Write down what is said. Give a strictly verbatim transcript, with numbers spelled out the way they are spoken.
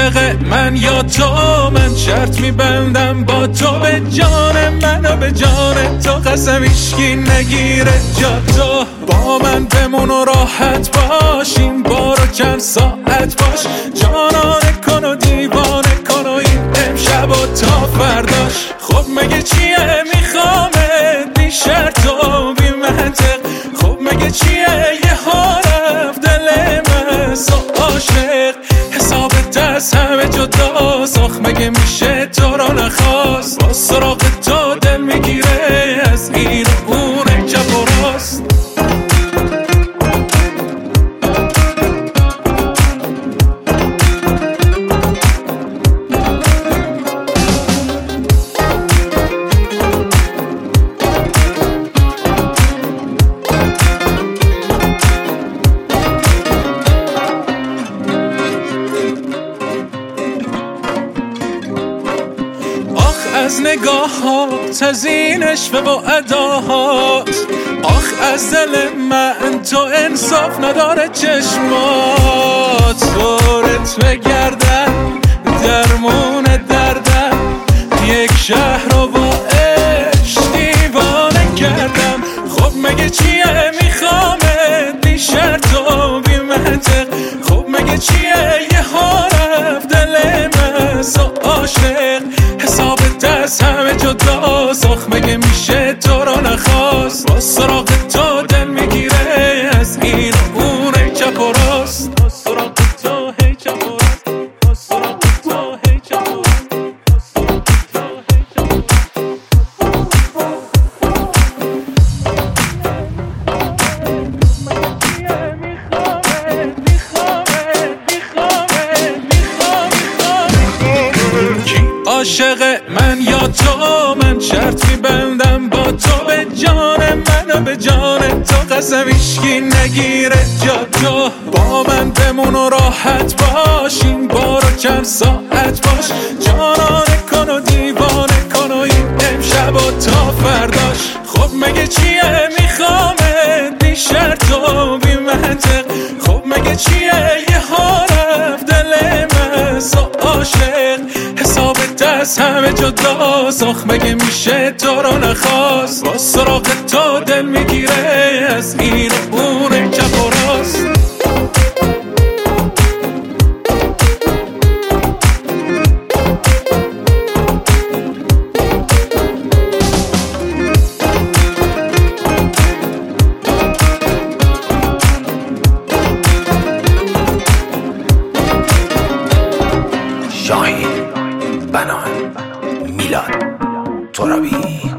عاشق من یا تو، من شرط میبندم با تو، به جان من و به جان تو، قسم هیچکی نگیره جا تو. با من بمون و راحت باش، این بارو چند ساعت باش، جانانه کن و دیوانه کن و این امشب و تا فرداش. خب مگه چیه میخوامت بی شرط و بی منطق، خب مگه چیه یه ها رفت دل من سو عاشق، حسابت از همه جداست، آخ مگه میشه تو رو نخواست، با سراغ تو دل میگیره از این و اون چپ و راست. از نگاهات، از این عشق و اداهات، آخ از دل من تو انصاف نداره چشمات. دورت بگردم درمون دردم، یک شهر رو با عشق دیوانه کردم. خب مگه چیه میخوامت بی شرط و بی منطق، خب مگه چیه یه ها رفت دل من سو عاشق، حسابت از همه جداست، آخ مگه میشه تو رو نخواست، با سراغ تو دل میگیره از این و اون ای چپ و راست. با سراغ تو هی چپ و راست، با سراغ تو هی چپ و راست، با سراغ تو هی چپ و راست. عاشق من یا تو، من شرط میبندم با تو، به جان من و به جان تو، قسم هیچکی نگیره جا تو. با من بمون و راحت باش، این بارو چند ساعت باش، جانانه کن و دیوانه کن و این امشب و تا فرداش. خب مگه چیه میخوامت بی شرط و بی منطق، خب مگه چیه یه ها رفت دل من سو عاشق، حسابت از همه جداست، آخ مگه میشه تو رو نخواست، با سراغ تو دل میگیره از این و اون چپ و راست. شاهین، بنان، میلاد، ترابی.